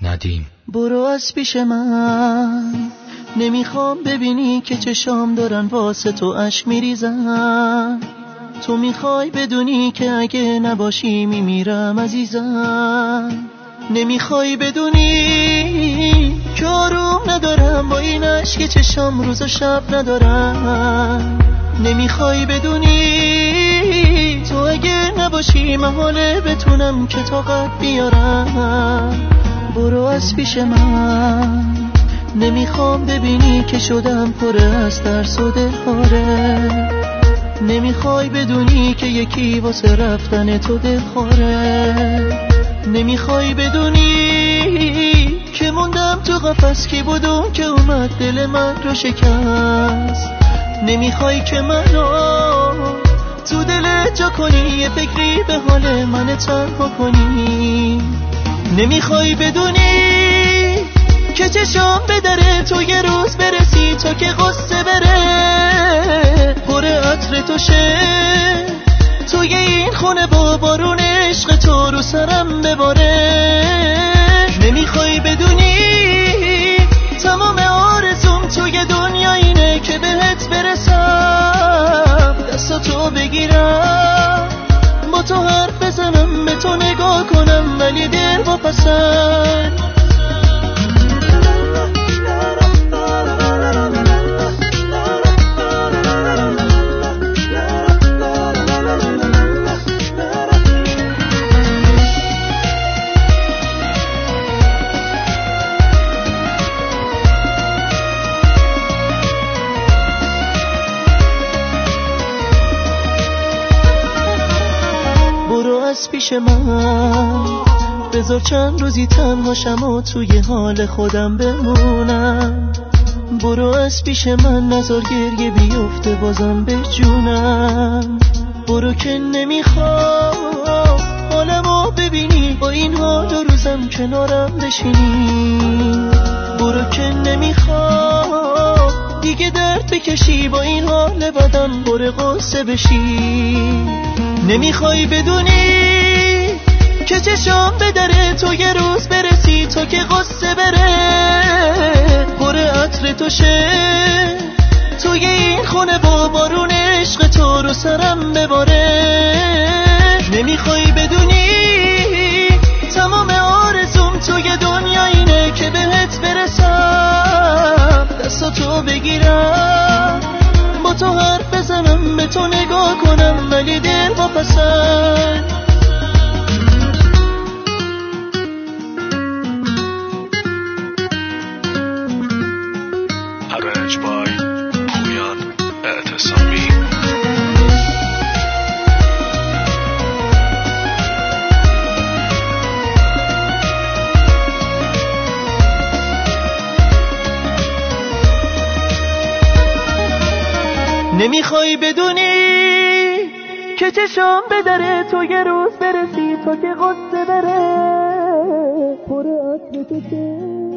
ندیم. برو از پیش من، نمیخوام ببینی که چشام دارن واسه تو اشک میریزن. تو میخوای بدونی که اگه نباشی میمیرم عزیزم. نمیخوای بدونی که آروم ندارم با این اشک چشام روز و شب ندارم. نمیخوای بدونی تو اگه نباشی محاله بتونم که طاقت بیارم. برو از پیش من، نمیخوام ببینی که شدم پر از ترس و دلخواره. نمیخوای بدونی که یکی واسه رفتن تو دلخواره. نمیخوای بدونی که موندم تو قفس کی بودون که اومد دل من رو شکست. نمیخوای که منو تو دلت جا کنی، یه فکری به حال من تنها کنی. نمیخوای بدونی که چشام به در تو یه روز برسی تا که قصه بره پر عطر تو شه توی این خونه با بارون عشق تو رو سرم بباره. نمیخوای بدونی تمام آرزوم توی دنیا اینه که بهت برسم، دستاتو بگیرم با تو حرف بزنم، به تو نگاه کنم ولی دل واپسم. از پیش من بذار چند روزی تنهاشم و توی حال خودم بمونم. برو از پیش من نذار گریه بیفته بازم به جونم. برو که نمیخوام حالمو ببینی با این حال و روزم کنارم بشینی. برو که نمیخوام دیگه درد بکشی با این حال بدم پر قصه بشی. نمیخوای بدونی که چشام به در تو یه روز برسی تا که قصه بره پر عطر تو شه توی این خونه با بارون عشق تو رو سرم بباره. نمیخوای بدونی تمام آرزوم توی دنیا اینه که بهت برسم، دستاتو بگیرم با تو حرف بزنم، به تو نگاه کنم ولی دل واپسم. Arranged by Puyan E'tesami. نمیخوای بدونی که چشام به در تو یه روز برسی تا که قصه بره پر عطر تو